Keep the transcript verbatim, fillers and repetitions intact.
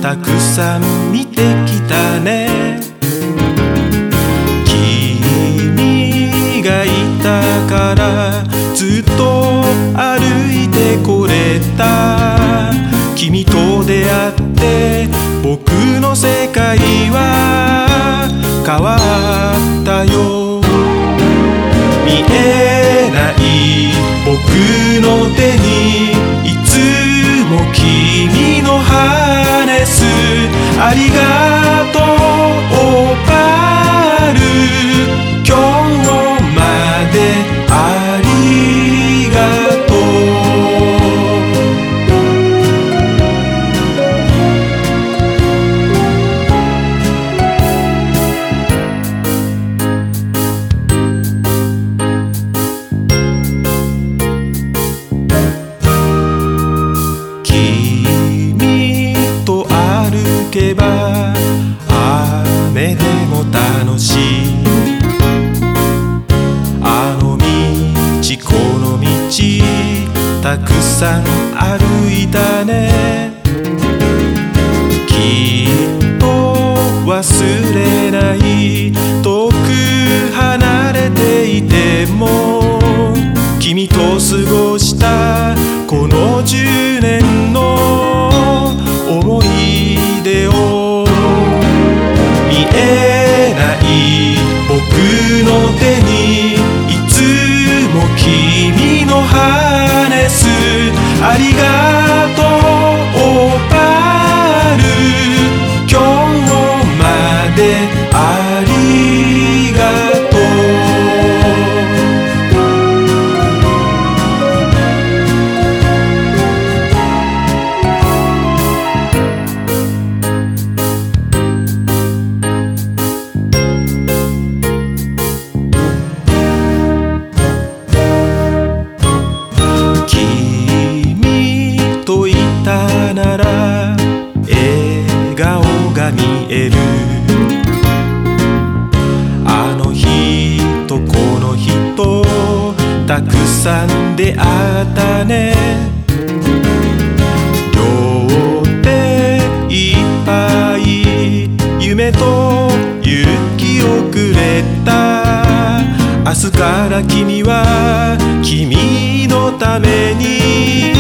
たくさん見てきたね。君がいたからずっと歩いてこれた。君と出会って僕の世界は変わったよ。見えない僕の手にいつも君のハーネス。ありがとうオパール、今日までありがとう。君と歩けば雨でも楽しい。あの道この道たくさん歩いたね。きっと忘れない。遠く離れていても君と過ごしたこのじゅうねんの思い出を。見えない僕の手にいつも君のハーネス。ありがとうオパール、今日までありがとう。なら笑顔が見える。あの人この人たくさん出会ったね。両手いっぱい夢と勇気をくれた。明日から君は君のために